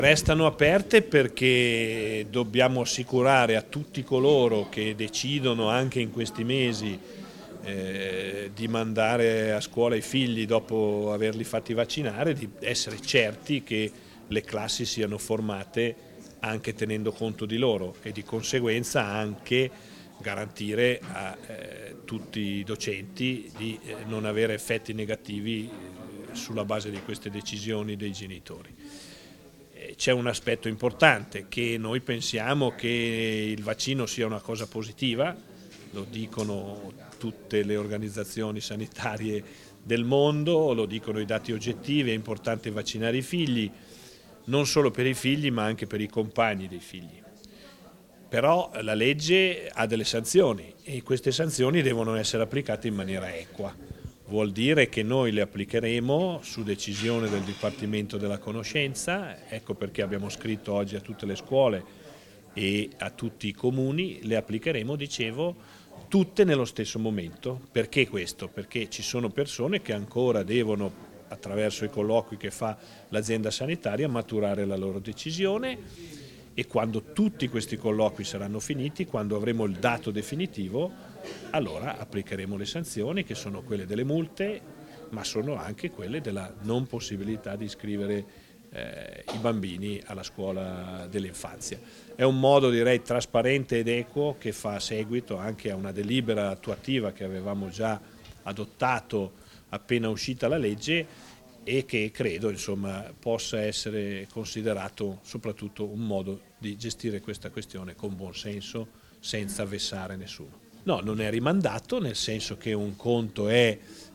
Restano aperte perché dobbiamo assicurare a tutti coloro che decidono anche in questi mesi di mandare a scuola i figli dopo averli fatti vaccinare, di essere certi che le classi siano formate anche tenendo conto di loro e di conseguenza anche garantire a tutti i docenti di non avere effetti negativi sulla base di queste decisioni dei genitori. C'è un aspetto importante, che noi pensiamo che il vaccino sia una cosa positiva, lo dicono tutte le organizzazioni sanitarie del mondo, lo dicono i dati oggettivi, è importante vaccinare i figli, non solo per i figli ma anche per i compagni dei figli. Però la legge ha delle sanzioni e queste sanzioni devono essere applicate in maniera equa. Vuol dire che noi le applicheremo su decisione del Dipartimento della Conoscenza, ecco perché abbiamo scritto oggi a tutte le scuole e a tutti i comuni, le applicheremo, dicevo, tutte nello stesso momento. Perché questo? Perché ci sono persone che ancora devono, attraverso i colloqui che fa l'azienda sanitaria, maturare la loro decisione e quando tutti questi colloqui saranno finiti, quando avremo il dato definitivo, allora applicheremo le sanzioni che sono quelle delle multe, ma sono anche quelle della non possibilità di iscrivere i bambini alla scuola dell'infanzia. È un modo, direi, trasparente ed equo che fa seguito anche a una delibera attuativa che avevamo già adottato appena uscita la legge e che credo insomma possa essere considerato soprattutto un modo di gestire questa questione con buon senso senza vessare nessuno. No, non è rimandato, nel senso che un conto è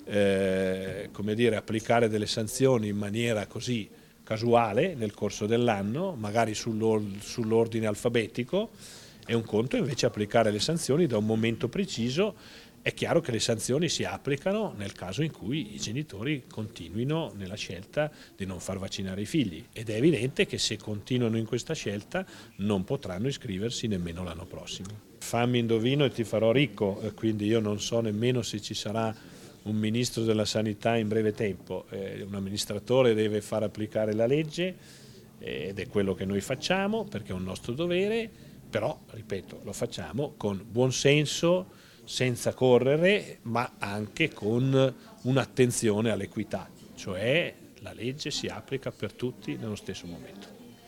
come dire, applicare delle sanzioni in maniera così casuale nel corso dell'anno, magari sull'ordine alfabetico, e un conto invece applicare le sanzioni da un momento preciso. È chiaro che le sanzioni si applicano nel caso in cui i genitori continuino nella scelta di non far vaccinare i figli ed è evidente che se continuano in questa scelta non potranno iscriversi nemmeno l'anno prossimo. Fammi indovino e ti farò ricco, quindi io non so nemmeno se ci sarà un ministro della sanità in breve tempo. Un amministratore deve far applicare la legge ed è quello che noi facciamo perché è un nostro dovere, però, ripeto, lo facciamo con buon senso, senza correre, ma anche con un'attenzione all'equità, cioè la legge si applica per tutti nello stesso momento.